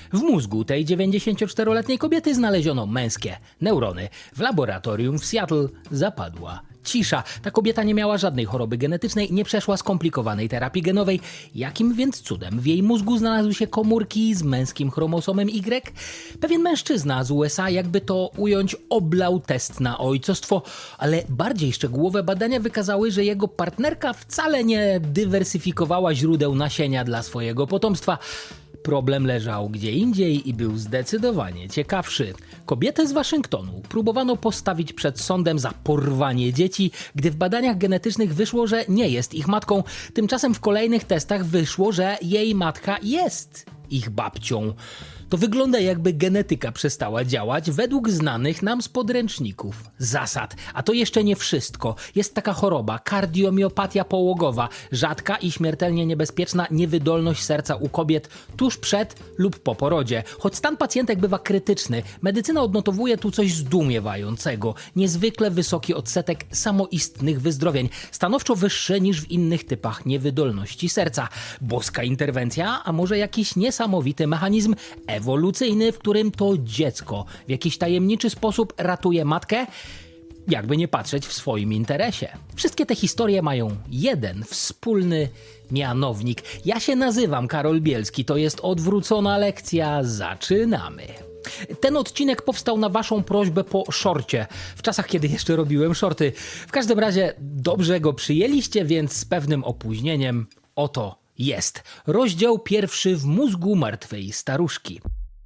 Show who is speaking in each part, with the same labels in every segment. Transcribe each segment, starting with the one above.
Speaker 1: W mózgu tej 94-letniej kobiety znaleziono męskie neurony. W laboratorium w Seattle zapadła cisza. Ta kobieta nie miała żadnej choroby genetycznej, nie przeszła skomplikowanej terapii genowej. Jakim więc cudem w jej mózgu znalazły się komórki z męskim chromosomem Y? Pewien mężczyzna z USA, jakby to ująć, oblał test na ojcostwo, ale bardziej szczegółowe badania wykazały, że jego partnerka wcale nie dywersyfikowała źródeł nasienia dla swojego potomstwa. Problem leżał gdzie indziej i był zdecydowanie ciekawszy. Kobietę z Waszyngtonu próbowano postawić przed sądem za porwanie dzieci, gdy w badaniach genetycznych wyszło, że nie jest ich matką. Tymczasem w kolejnych testach wyszło, że jej matka jest ich babcią. To wygląda, jakby genetyka przestała działać według znanych nam z podręczników zasad. A to jeszcze nie wszystko. Jest taka choroba, kardiomiopatia połogowa, rzadka i śmiertelnie niebezpieczna niewydolność serca u kobiet tuż przed lub po porodzie. Choć stan pacjentek bywa krytyczny, medycyna odnotowuje tu coś zdumiewającego. Niezwykle wysoki odsetek samoistnych wyzdrowień, stanowczo wyższy niż w innych typach niewydolności serca. Boska interwencja, a może jakiś niesamowity mechanizm ewolucyjny, w którym to dziecko w jakiś tajemniczy sposób ratuje matkę, jakby nie patrzeć w swoim interesie. Wszystkie te historie mają jeden wspólny mianownik. Ja się nazywam Karol Bielski, to jest Odwrócona lekcja, zaczynamy. Ten odcinek powstał na waszą prośbę po shorcie, w czasach kiedy jeszcze robiłem shorty. W każdym razie dobrze go przyjęliście, więc z pewnym opóźnieniem oto jest. Rozdział 1 w mózgu martwej staruszki.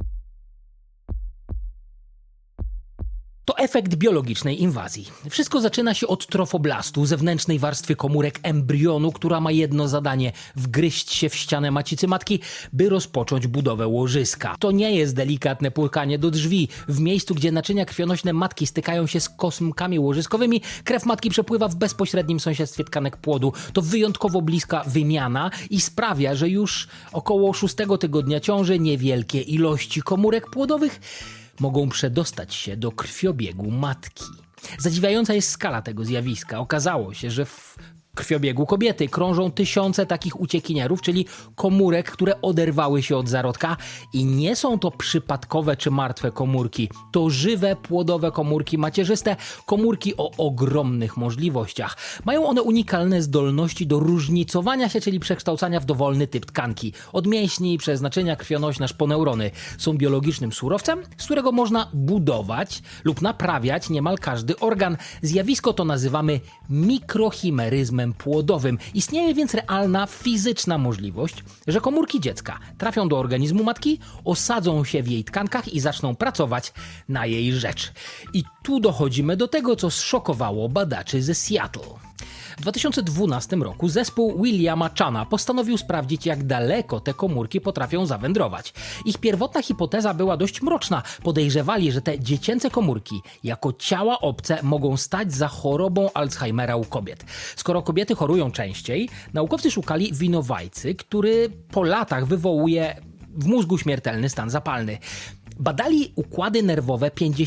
Speaker 1: To efekt biologicznej inwazji. Wszystko zaczyna się od trofoblastu, zewnętrznej warstwy komórek embrionu, która ma jedno zadanie – wgryźć się w ścianę macicy matki, by rozpocząć budowę łożyska. To nie jest delikatne pukanie do drzwi. W miejscu, gdzie naczynia krwionośne matki stykają się z kosmkami łożyskowymi, krew matki przepływa w bezpośrednim sąsiedztwie tkanek płodu. To wyjątkowo bliska wymiana i sprawia, że już około 6 tygodnia ciąży niewielkie ilości komórek płodowych mogą przedostać się do krwiobiegu matki. Zadziwiająca jest skala tego zjawiska. Okazało się, że w krwiobiegu kobiety krążą tysiące takich uciekinierów, czyli komórek, które oderwały się od zarodka i nie są to przypadkowe czy martwe komórki. To żywe, płodowe komórki macierzyste, komórki o ogromnych możliwościach. Mają one unikalne zdolności do różnicowania się, czyli przekształcania w dowolny typ tkanki. Od mięśni przez naczynia krwionośne aż po neurony. Są biologicznym surowcem, z którego można budować lub naprawiać niemal każdy organ. Zjawisko to nazywamy mikrochimeryzmem płodowym. Istnieje więc realna, fizyczna możliwość, że komórki dziecka trafią do organizmu matki, osadzą się w jej tkankach i zaczną pracować na jej rzecz. I tu dochodzimy do tego, co zszokowało badaczy ze Seattle. W 2012 roku zespół Williama Chana postanowił sprawdzić, jak daleko te komórki potrafią zawędrować. Ich pierwotna hipoteza była dość mroczna. Podejrzewali, że te dziecięce komórki jako ciała obce mogą stać za chorobą Alzheimera u kobiet. Skoro kobiety chorują częściej, naukowcy szukali winowajcy, który po latach wywołuje w mózgu śmiertelny stan zapalny. Badali układy nerwowe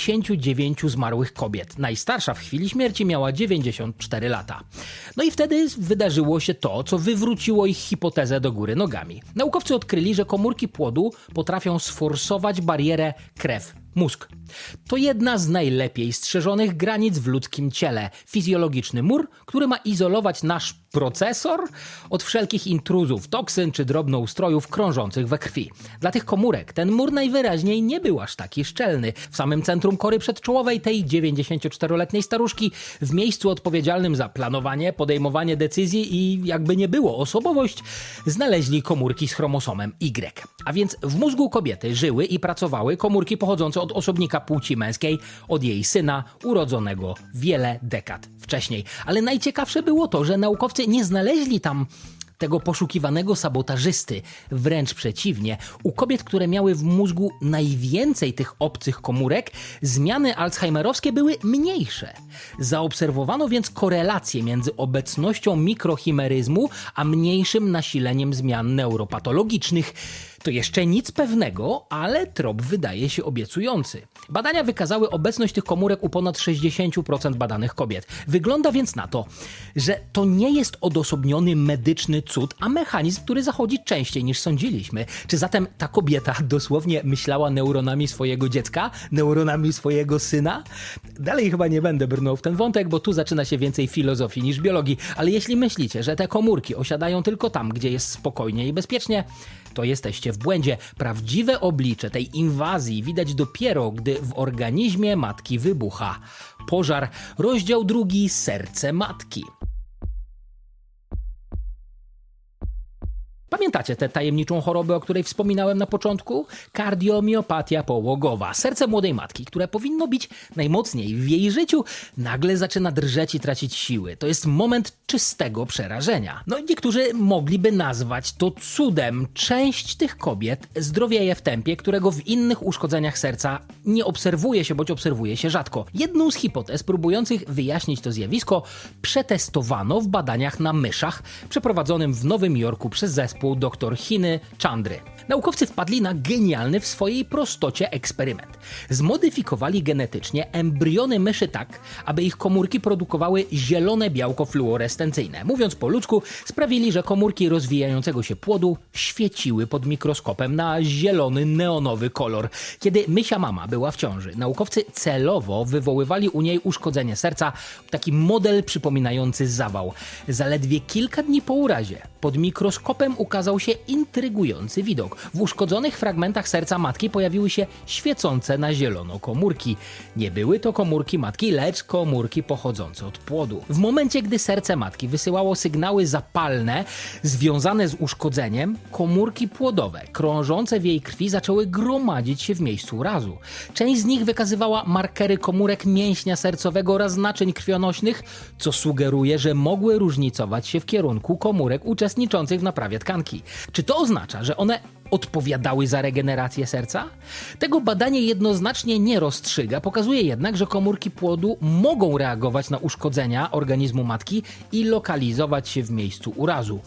Speaker 1: 59 zmarłych kobiet. Najstarsza w chwili śmierci miała 94 lata. No i wtedy wydarzyło się to, co wywróciło ich hipotezę do góry nogami. Naukowcy odkryli, że komórki płodu potrafią sforsować barierę krew-mózg. To jedna z najlepiej strzeżonych granic w ludzkim ciele. Fizjologiczny mur, który ma izolować nasz procesor od wszelkich intruzów, toksyn czy drobnoustrojów krążących we krwi. Dla tych komórek ten mur najwyraźniej nie był aż taki szczelny. W samym centrum kory przedczołowej tej 94-letniej staruszki, w miejscu odpowiedzialnym za planowanie, podejmowanie decyzji i jakby nie było osobowość, znaleźli komórki z chromosomem Y. A więc w mózgu kobiety żyły i pracowały komórki pochodzące od osobnika płci męskiej, od jej syna urodzonego wiele dekad wcześniej. Ale najciekawsze było to, że naukowcy nie znaleźli tam tego poszukiwanego sabotażysty. Wręcz przeciwnie, u kobiet, które miały w mózgu najwięcej tych obcych komórek, zmiany alzheimerowskie były mniejsze. Zaobserwowano więc korelację między obecnością mikrochimeryzmu a mniejszym nasileniem zmian neuropatologicznych. To jeszcze nic pewnego, ale trop wydaje się obiecujący. Badania wykazały obecność tych komórek u ponad 60% badanych kobiet. Wygląda więc na to, że to nie jest odosobniony medyczny cud, a mechanizm, który zachodzi częściej niż sądziliśmy. Czy zatem ta kobieta dosłownie myślała neuronami swojego dziecka? Neuronami swojego syna? Dalej chyba nie będę brnął w ten wątek, bo tu zaczyna się więcej filozofii niż biologii, ale jeśli myślicie, że te komórki osiadają tylko tam, gdzie jest spokojnie i bezpiecznie, to jesteście w błędzie. Prawdziwe oblicze tej inwazji widać dopiero, gdy w organizmie matki wybucha pożar. Rozdział 2. Serce matki. Pamiętacie tę tajemniczą chorobę, o której wspominałem na początku? Kardiomiopatia połogowa. Serce młodej matki, które powinno bić najmocniej w jej życiu, nagle zaczyna drżeć i tracić siły. To jest moment czystego przerażenia. No i niektórzy mogliby nazwać to cudem. Część tych kobiet zdrowieje w tempie, którego w innych uszkodzeniach serca nie obserwuje się, bądź obserwuje się rzadko. Jedną z hipotez próbujących wyjaśnić to zjawisko przetestowano w badaniach na myszach przeprowadzonym w Nowym Jorku przez zespół dr Hiny Chandry. Naukowcy wpadli na genialny w swojej prostocie eksperyment. Zmodyfikowali genetycznie embriony myszy tak, aby ich komórki produkowały zielone białko fluorescencyjne. Mówiąc po ludzku, sprawili, że komórki rozwijającego się płodu świeciły pod mikroskopem na zielony, neonowy kolor. Kiedy mysia mama była w ciąży, naukowcy celowo wywoływali u niej uszkodzenie serca, taki model przypominający zawał. Zaledwie kilka dni po urazie pod mikroskopem ukazał się intrygujący widok. W uszkodzonych fragmentach serca matki pojawiły się świecące na zielono komórki. Nie były to komórki matki, lecz komórki pochodzące od płodu. W momencie, gdy serce matki wysyłało sygnały zapalne związane z uszkodzeniem, komórki płodowe krążące w jej krwi zaczęły gromadzić się w miejscu urazu. Część z nich wykazywała markery komórek mięśnia sercowego oraz naczyń krwionośnych, co sugeruje, że mogły różnicować się w kierunku komórek uczestniczących w naprawie tkanki. Czy to oznacza, że one odpowiadały za regenerację serca? Tego badanie jednoznacznie nie rozstrzyga, pokazuje jednak, że komórki płodu mogą reagować na uszkodzenia organizmu matki i lokalizować się w miejscu urazu.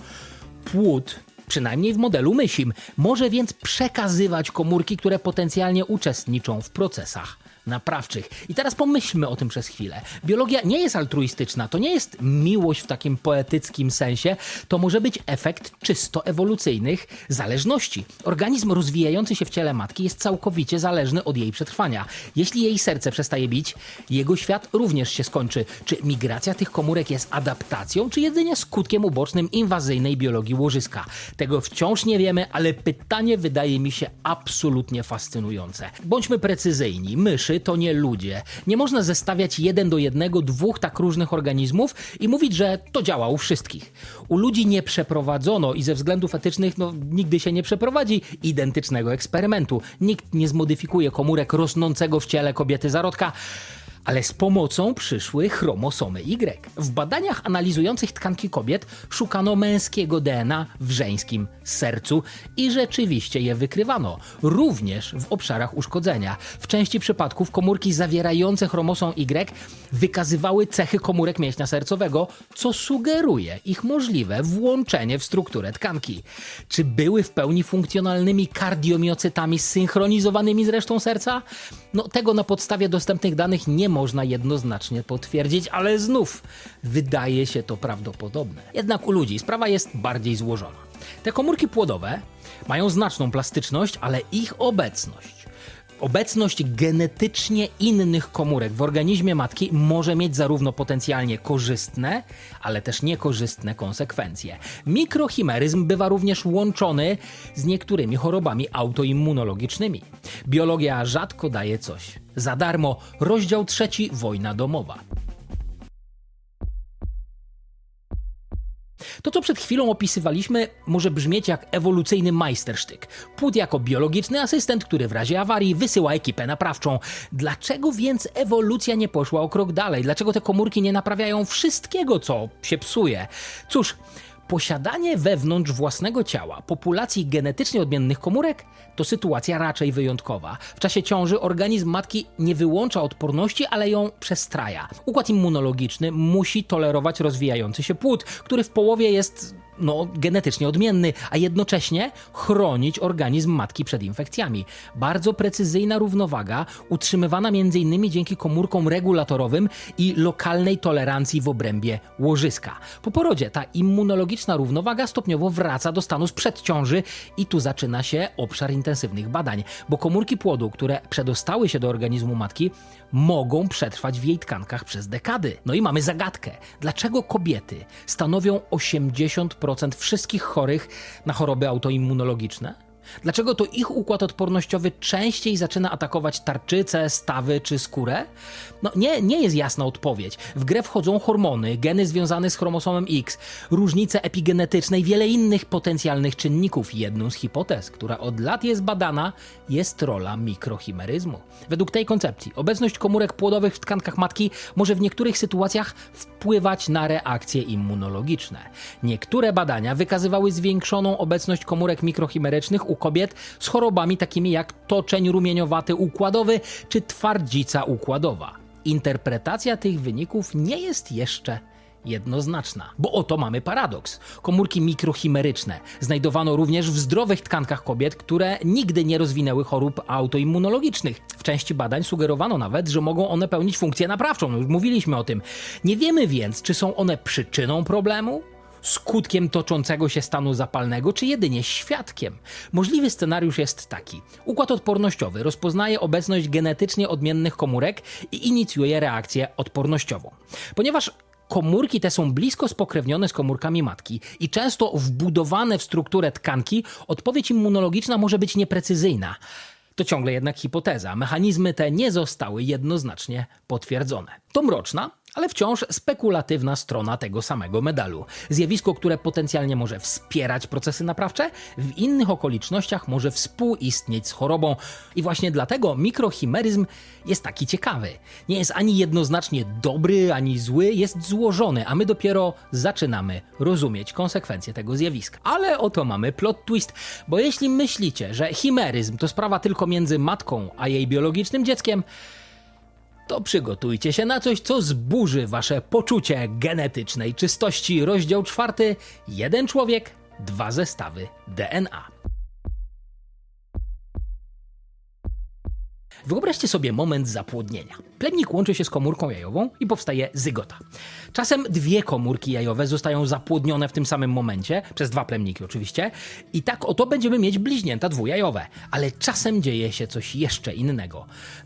Speaker 1: Płód, przynajmniej w modelu mysim, może więc przekazywać komórki, które potencjalnie uczestniczą w procesach naprawczych. I teraz pomyślmy o tym przez chwilę. Biologia nie jest altruistyczna, to nie jest miłość w takim poetyckim sensie, to może być efekt czysto ewolucyjnych zależności. Organizm rozwijający się w ciele matki jest całkowicie zależny od jej przetrwania. Jeśli jej serce przestaje bić, jego świat również się skończy. Czy migracja tych komórek jest adaptacją, czy jedynie skutkiem ubocznym inwazyjnej biologii łożyska? Tego wciąż nie wiemy, ale pytanie wydaje mi się absolutnie fascynujące. Bądźmy precyzyjni, myszy to nie ludzie. Nie można zestawiać 1 do 1 dwóch tak różnych organizmów i mówić, że to działa u wszystkich. U ludzi nie przeprowadzono i ze względów etycznych nigdy się nie przeprowadzi identycznego eksperymentu. Nikt nie zmodyfikuje komórek rosnącego w ciele kobiety zarodka, ale z pomocą przyszły chromosomy Y. W badaniach analizujących tkanki kobiet szukano męskiego DNA w żeńskim sercu i rzeczywiście je wykrywano, również w obszarach uszkodzenia. W części przypadków komórki zawierające chromosom Y wykazywały cechy komórek mięśnia sercowego, co sugeruje ich możliwe włączenie w strukturę tkanki. Czy były w pełni funkcjonalnymi kardiomiocytami zsynchronizowanymi z resztą serca? Tego na podstawie dostępnych danych nie można jednoznacznie potwierdzić, ale znów wydaje się to prawdopodobne. Jednak u ludzi sprawa jest bardziej złożona. Te komórki płodowe mają znaczną plastyczność, ale ich obecność genetycznie innych komórek w organizmie matki może mieć zarówno potencjalnie korzystne, ale też niekorzystne konsekwencje. Mikrochimeryzm bywa również łączony z niektórymi chorobami autoimmunologicznymi. Biologia rzadko daje coś za darmo. Rozdział 3. Wojna domowa. To, co przed chwilą opisywaliśmy, może brzmieć jak ewolucyjny majstersztyk. Płód jako biologiczny asystent, który w razie awarii wysyła ekipę naprawczą. Dlaczego więc ewolucja nie poszła o krok dalej? Dlaczego te komórki nie naprawiają wszystkiego, co się psuje? Cóż, posiadanie wewnątrz własnego ciała populacji genetycznie odmiennych komórek to sytuacja raczej wyjątkowa. W czasie ciąży organizm matki nie wyłącza odporności, ale ją przestraja. Układ immunologiczny musi tolerować rozwijający się płód, który w połowie jest genetycznie odmienny, a jednocześnie chronić organizm matki przed infekcjami. Bardzo precyzyjna równowaga, utrzymywana m.in. dzięki komórkom regulatorowym i lokalnej tolerancji w obrębie łożyska. Po porodzie ta immunologiczna równowaga stopniowo wraca do stanu sprzed ciąży i tu zaczyna się obszar intensywnych badań, bo komórki płodu, które przedostały się do organizmu matki, mogą przetrwać w jej tkankach przez dekady. No i mamy zagadkę. Dlaczego kobiety stanowią 80% wszystkich chorych na choroby autoimmunologiczne? Dlaczego to ich układ odpornościowy częściej zaczyna atakować tarczycę, stawy czy skórę? Nie jest jasna odpowiedź. W grę wchodzą hormony, geny związane z chromosomem X, różnice epigenetyczne i wiele innych potencjalnych czynników. Jedną z hipotez, która od lat jest badana, jest rola mikrochimeryzmu. Według tej koncepcji obecność komórek płodowych w tkankach matki może w niektórych sytuacjach wpływać na reakcje immunologiczne. Niektóre badania wykazywały zwiększoną obecność komórek mikrochimerycznych u kobiet z chorobami takimi jak toczeń rumieniowaty układowy czy twardzica układowa. Interpretacja tych wyników nie jest jeszcze jednoznaczna, bo oto mamy paradoks. Komórki mikrochimeryczne znajdowano również w zdrowych tkankach kobiet, które nigdy nie rozwinęły chorób autoimmunologicznych. W części badań sugerowano nawet, że mogą one pełnić funkcję naprawczą. Już mówiliśmy o tym. Nie wiemy więc, czy są one przyczyną problemu, skutkiem toczącego się stanu zapalnego, czy jedynie świadkiem. Możliwy scenariusz jest taki. Układ odpornościowy rozpoznaje obecność genetycznie odmiennych komórek i inicjuje reakcję odpornościową. Ponieważ komórki te są blisko spokrewnione z komórkami matki i często wbudowane w strukturę tkanki, odpowiedź immunologiczna może być nieprecyzyjna. To ciągle jednak hipoteza. Mechanizmy te nie zostały jednoznacznie potwierdzone. To mroczna, ale wciąż spekulatywna strona tego samego medalu. Zjawisko, które potencjalnie może wspierać procesy naprawcze, w innych okolicznościach może współistnieć z chorobą. I właśnie dlatego mikrochimeryzm jest taki ciekawy. Nie jest ani jednoznacznie dobry, ani zły, jest złożony, a my dopiero zaczynamy rozumieć konsekwencje tego zjawiska. Ale oto mamy plot twist, bo jeśli myślicie, że chimeryzm to sprawa tylko między matką a jej biologicznym dzieckiem, to przygotujcie się na coś, co zburzy wasze poczucie genetycznej czystości. Rozdział 4. 1 człowiek, 2 zestawy DNA. Wyobraźcie sobie moment zapłodnienia. Plemnik łączy się z komórką jajową i powstaje zygota. Czasem 2 komórki jajowe zostają zapłodnione w tym samym momencie, przez 2 plemniki oczywiście, i tak oto będziemy mieć bliźnięta dwujajowe. Ale czasem dzieje się coś jeszcze innego.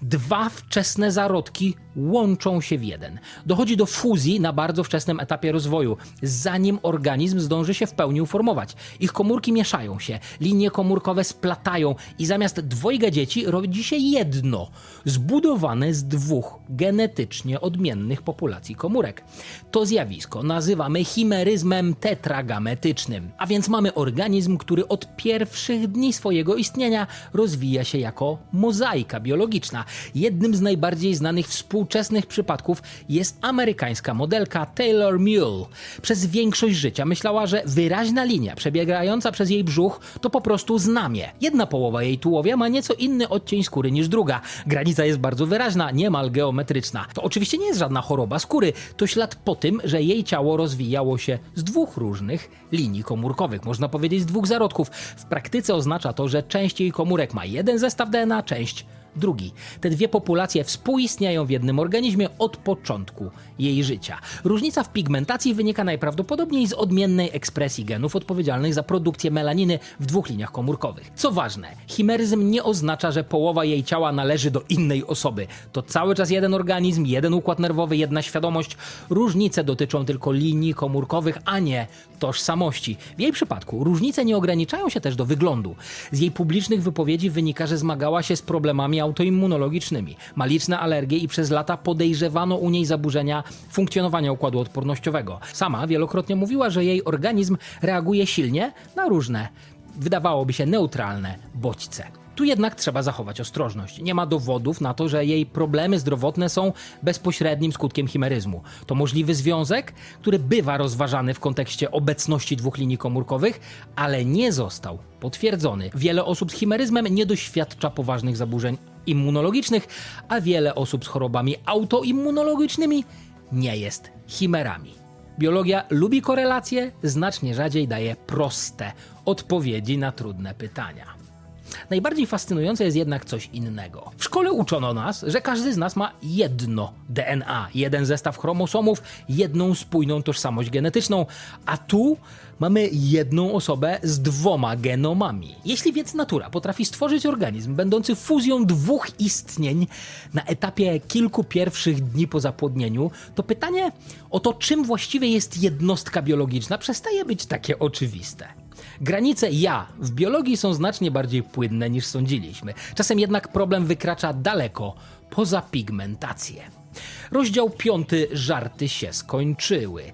Speaker 1: 2 wczesne zarodki łączą się w jeden. Dochodzi do fuzji na bardzo wczesnym etapie rozwoju, zanim organizm zdąży się w pełni uformować. Ich komórki mieszają się, linie komórkowe splatają i zamiast 2 dzieci rodzi się jedno, zbudowane z 2 genetycznie odmiennych populacji komórek. To zjawisko nazywamy chimeryzmem tetragametycznym, a więc mamy organizm, który od pierwszych dni swojego istnienia rozwija się jako mozaika biologiczna. Jednym z najbardziej znanych współczesnych przypadków jest amerykańska modelka Taylor Mule. Przez większość życia myślała, że wyraźna linia przebiegająca przez jej brzuch to po prostu znamie. Jedna połowa jej tułowia ma nieco inny odcień skóry niż druga. Granica jest bardzo wyraźna, niemal geometryczna. To oczywiście nie jest żadna choroba skóry, to ślad po tym, że jej ciało rozwijało się z 2 różnych linii komórkowych, można powiedzieć z 2 zarodków. W praktyce oznacza to, że część jej komórek ma jeden zestaw DNA, część drugi. Te 2 populacje współistniają w jednym organizmie od początku jej życia. Różnica w pigmentacji wynika najprawdopodobniej z odmiennej ekspresji genów odpowiedzialnych za produkcję melaniny w 2 liniach komórkowych. Co ważne, chimeryzm nie oznacza, że połowa jej ciała należy do innej osoby. To cały czas jeden organizm, jeden układ nerwowy, jedna świadomość. Różnice dotyczą tylko linii komórkowych, a nie tożsamości. W jej przypadku różnice nie ograniczają się też do wyglądu. Z jej publicznych wypowiedzi wynika, że zmagała się z problemami autoimmunologicznymi. Ma liczne alergie i przez lata podejrzewano u niej zaburzenia funkcjonowania układu odpornościowego. Sama wielokrotnie mówiła, że jej organizm reaguje silnie na różne, wydawałoby się neutralne bodźce. Tu jednak trzeba zachować ostrożność. Nie ma dowodów na to, że jej problemy zdrowotne są bezpośrednim skutkiem chimeryzmu. To możliwy związek, który bywa rozważany w kontekście obecności 2 linii komórkowych, ale nie został potwierdzony. Wiele osób z chimeryzmem nie doświadcza poważnych zaburzeń immunologicznych, a wiele osób z chorobami autoimmunologicznymi nie jest chimerami. Biologia lubi korelacje, znacznie rzadziej daje proste odpowiedzi na trudne pytania. Najbardziej fascynujące jest jednak coś innego. W szkole uczono nas, że każdy z nas ma jedno DNA, jeden zestaw chromosomów, jedną spójną tożsamość genetyczną, a tu mamy jedną osobę z 2 genomami. Jeśli więc natura potrafi stworzyć organizm będący fuzją 2 istnień na etapie kilku pierwszych dni po zapłodnieniu, to pytanie o to, czym właściwie jest jednostka biologiczna, przestaje być takie oczywiste. Granice ja w biologii są znacznie bardziej płynne niż sądziliśmy. Czasem jednak problem wykracza daleko poza pigmentację. Rozdział 5. Żarty się skończyły.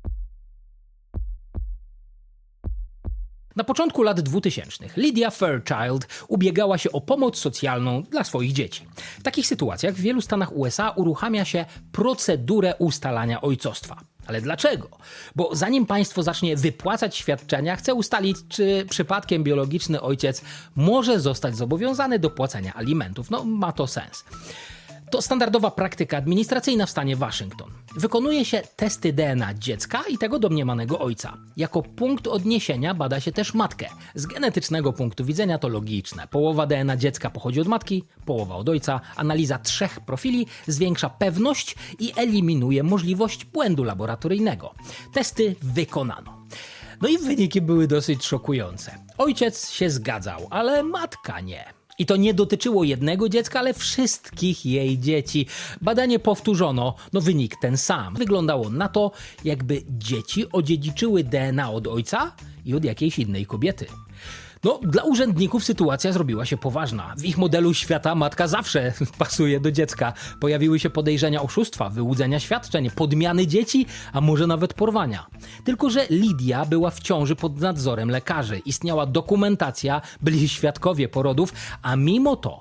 Speaker 1: Na początku lat 2000 Lydia Fairchild ubiegała się o pomoc socjalną dla swoich dzieci. W takich sytuacjach w wielu stanach USA uruchamia się procedurę ustalania ojcostwa. Ale dlaczego? Bo zanim państwo zacznie wypłacać świadczenia, chce ustalić, czy przypadkiem biologiczny ojciec może zostać zobowiązany do płacenia alimentów. No, ma to sens. To standardowa praktyka administracyjna w stanie Waszyngton. Wykonuje się testy DNA dziecka i tego domniemanego ojca. Jako punkt odniesienia bada się też matkę. Z genetycznego punktu widzenia to logiczne. Połowa DNA dziecka pochodzi od matki, połowa od ojca. Analiza 3 profili zwiększa pewność i eliminuje możliwość błędu laboratoryjnego. Testy wykonano. No i wyniki były dosyć szokujące. Ojciec się zgadzał, ale matka nie. I to nie dotyczyło jednego dziecka, ale wszystkich jej dzieci. Badanie powtórzono, wynik ten sam. Wyglądało na to, jakby dzieci odziedziczyły DNA od ojca i od jakiejś innej kobiety. Dla urzędników sytuacja zrobiła się poważna. W ich modelu świata matka zawsze pasuje do dziecka. Pojawiły się podejrzenia oszustwa, wyłudzenia świadczeń, podmiany dzieci, a może nawet porwania. Tylko że Lydia była w ciąży pod nadzorem lekarzy. Istniała dokumentacja, byli świadkowie porodów, a mimo to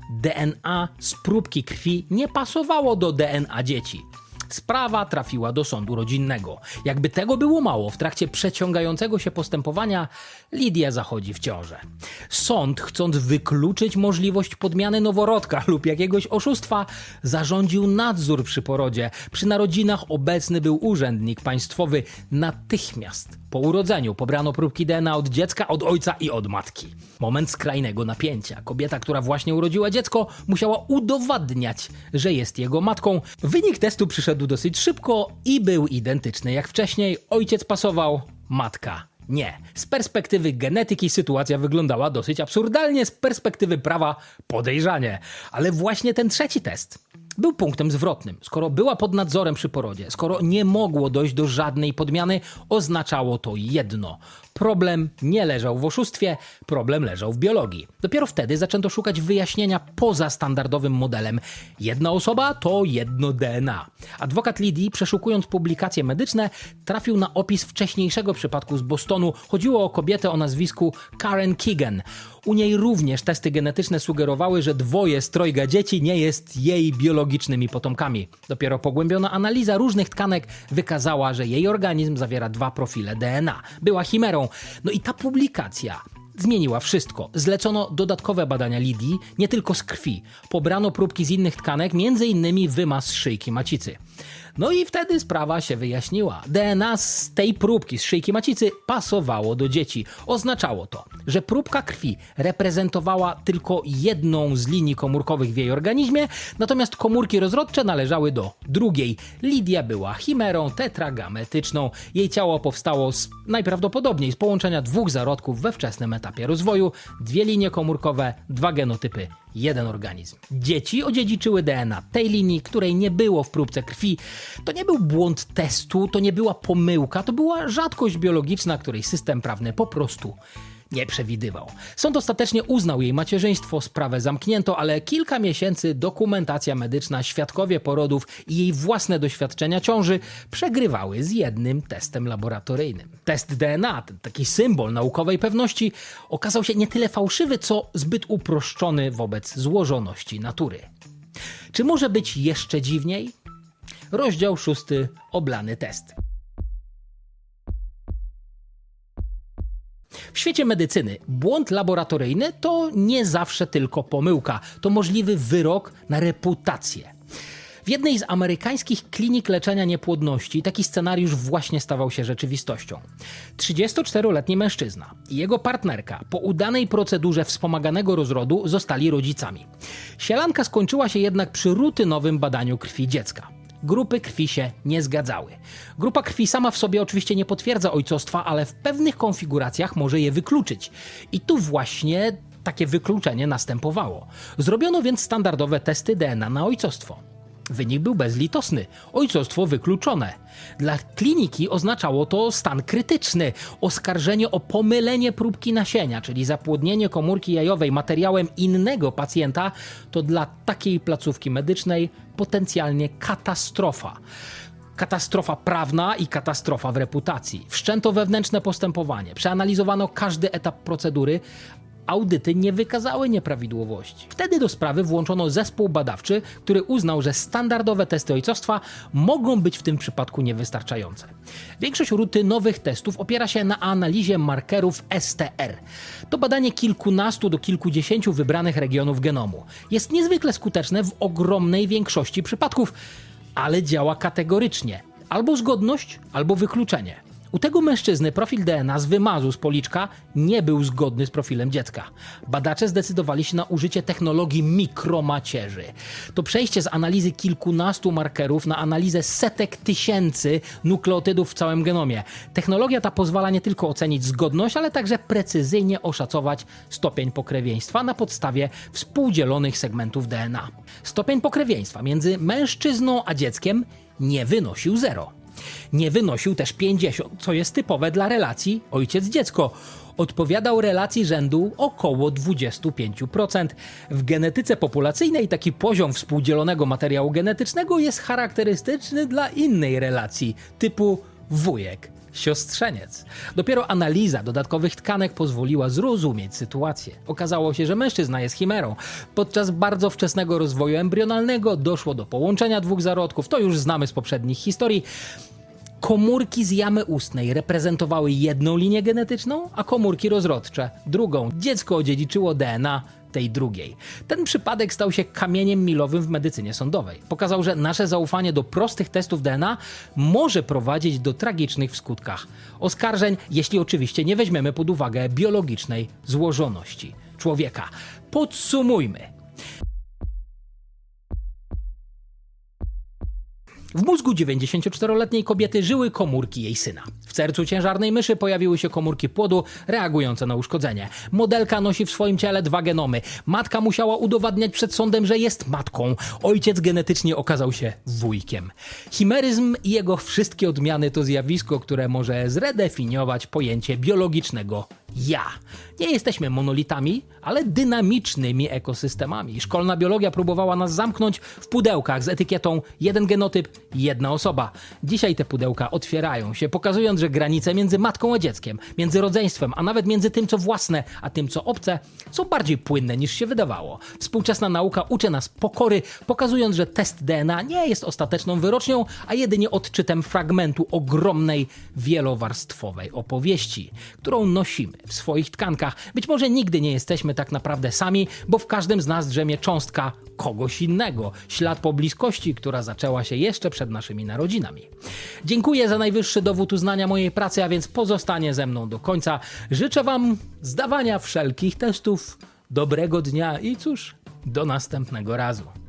Speaker 1: DNA z próbki krwi nie pasowało do DNA dzieci. Sprawa trafiła do sądu rodzinnego. Jakby tego było mało, w trakcie przeciągającego się postępowania Lydia zachodzi w ciążę. Sąd, chcąc wykluczyć możliwość podmiany noworodka lub jakiegoś oszustwa, zarządził nadzór przy porodzie. Przy narodzinach obecny był urzędnik państwowy. Natychmiast po urodzeniu pobrano próbki DNA od dziecka, od ojca i od matki. Moment skrajnego napięcia. Kobieta, która właśnie urodziła dziecko, musiała udowadniać, że jest jego matką. Wynik testu przyszedł dosyć szybko i był identyczny jak wcześniej. Ojciec pasował, matka nie. Z perspektywy genetyki sytuacja wyglądała dosyć absurdalnie, z perspektywy prawa podejrzanie. Ale właśnie ten trzeci test był punktem zwrotnym. Skoro była pod nadzorem przy porodzie, skoro nie mogło dojść do żadnej podmiany, oznaczało to jedno. Problem nie leżał w oszustwie, problem leżał w biologii. Dopiero wtedy zaczęto szukać wyjaśnienia poza standardowym modelem. Jedna osoba to jedno DNA. Adwokat Lidii, przeszukując publikacje medyczne, trafił na opis wcześniejszego przypadku z Bostonu. Chodziło o kobietę o nazwisku Karen Keegan. U niej również testy genetyczne sugerowały, że 2 z 3 dzieci nie jest jej biologicznymi potomkami. Dopiero pogłębiona analiza różnych tkanek wykazała, że jej organizm zawiera 2 profile DNA. Była chimerą. I ta publikacja zmieniła wszystko. Zlecono dodatkowe badania Lidii, nie tylko z krwi. Pobrano próbki z innych tkanek, m.in. wymaz szyjki macicy. I wtedy sprawa się wyjaśniła. DNA z tej próbki z szyjki macicy pasowało do dzieci. Oznaczało to, że próbka krwi reprezentowała tylko jedną z linii komórkowych w jej organizmie, natomiast komórki rozrodcze należały do drugiej. Lydia była chimerą tetragametyczną. Jej ciało powstało najprawdopodobniej z połączenia 2 zarodków we wczesnym etapie rozwoju, 2 linie komórkowe, 2 genotypy, 1 organizm. Dzieci odziedziczyły DNA tej linii, której nie było w próbce krwi. To nie był błąd testu, to nie była pomyłka, to była rzadkość biologiczna, której system prawny po prostu nie przewidywał. Sąd ostatecznie uznał jej macierzyństwo, sprawę zamknięto, ale kilka miesięcy dokumentacja medyczna, świadkowie porodów i jej własne doświadczenia ciąży przegrywały z jednym testem laboratoryjnym. Test DNA, ten taki symbol naukowej pewności, okazał się nie tyle fałszywy, co zbyt uproszczony wobec złożoności natury. Czy może być jeszcze dziwniej? Rozdział 6. Oblany test. W świecie medycyny błąd laboratoryjny to nie zawsze tylko pomyłka. To możliwy wyrok na reputację. W jednej z amerykańskich klinik leczenia niepłodności taki scenariusz właśnie stawał się rzeczywistością. 34-letni mężczyzna i jego partnerka po udanej procedurze wspomaganego rozrodu zostali rodzicami. Sielanka skończyła się jednak przy rutynowym badaniu krwi dziecka. Grupy krwi się nie zgadzały. Grupa krwi sama w sobie oczywiście nie potwierdza ojcostwa, ale w pewnych konfiguracjach może je wykluczyć. I tu właśnie takie wykluczenie następowało. Zrobiono więc standardowe testy DNA na ojcostwo. Wynik był bezlitosny. Ojcostwo wykluczone. Dla kliniki oznaczało to stan krytyczny. Oskarżenie o pomylenie próbki nasienia, czyli zapłodnienie komórki jajowej materiałem innego pacjenta, to dla takiej placówki medycznej potencjalnie katastrofa. Katastrofa prawna i katastrofa w reputacji. Wszczęto wewnętrzne postępowanie. Przeanalizowano każdy etap procedury. Audyty nie wykazały nieprawidłowości. Wtedy do sprawy włączono zespół badawczy, który uznał, że standardowe testy ojcostwa mogą być w tym przypadku niewystarczające. Większość rutynowych testów opiera się na analizie markerów STR. To badanie kilkunastu do kilkudziesięciu wybranych regionów genomu. Jest niezwykle skuteczne w ogromnej większości przypadków, ale działa kategorycznie. Albo zgodność, albo wykluczenie. U tego mężczyzny profil DNA z wymazu z policzka nie był zgodny z profilem dziecka. Badacze zdecydowali się na użycie technologii mikromacierzy. To przejście z analizy kilkunastu markerów na analizę setek tysięcy nukleotydów w całym genomie. Technologia ta pozwala nie tylko ocenić zgodność, ale także precyzyjnie oszacować stopień pokrewieństwa na podstawie współdzielonych segmentów DNA. Stopień pokrewieństwa między mężczyzną a dzieckiem nie wynosił 0. Nie wynosił też 50, co jest typowe dla relacji ojciec-dziecko. Odpowiadał relacji rzędu około 25%. W genetyce populacyjnej taki poziom współdzielonego materiału genetycznego jest charakterystyczny dla innej relacji, typu wujek-siostrzeniec. Dopiero analiza dodatkowych tkanek pozwoliła zrozumieć sytuację. Okazało się, że mężczyzna jest chimerą. Podczas bardzo wczesnego rozwoju embrionalnego doszło do połączenia dwóch zarodków, to już znamy z poprzednich historii. Komórki z jamy ustnej reprezentowały jedną linię genetyczną, a komórki rozrodcze drugą. Dziecko odziedziczyło DNA tej drugiej. Ten przypadek stał się kamieniem milowym w medycynie sądowej. Pokazał, że nasze zaufanie do prostych testów DNA może prowadzić do tragicznych w skutkach oskarżeń, jeśli oczywiście nie weźmiemy pod uwagę biologicznej złożoności człowieka. Podsumujmy. W mózgu 94-letniej kobiety żyły komórki jej syna. W sercu ciężarnej myszy pojawiły się komórki płodu reagujące na uszkodzenie. Modelka nosi w swoim ciele 2 genomy. Matka musiała udowadniać przed sądem, że jest matką. Ojciec genetycznie okazał się wujkiem. Chimeryzm i jego wszystkie odmiany to zjawisko, które może zredefiniować pojęcie biologicznego ja. Nie jesteśmy monolitami, ale dynamicznymi ekosystemami. Szkolna biologia próbowała nas zamknąć w pudełkach z etykietą jeden genotyp, jedna osoba. Dzisiaj te pudełka otwierają się, pokazując, że granice między matką a dzieckiem, między rodzeństwem, a nawet między tym, co własne, a tym, co obce, są bardziej płynne niż się wydawało. Współczesna nauka uczy nas pokory, pokazując, że test DNA nie jest ostateczną wyrocznią, a jedynie odczytem fragmentu ogromnej, wielowarstwowej opowieści, którą nosimy w swoich tkankach. Być może nigdy nie jesteśmy tak naprawdę sami, bo w każdym z nas drzemie cząstka kogoś innego. Ślad po bliskości, która zaczęła się jeszcze przed naszymi narodzinami. Dziękuję za najwyższy dowód uznania mojej pracy, a więc pozostanie ze mną do końca. Życzę Wam zdawania wszelkich testów, dobrego dnia i cóż, do następnego razu.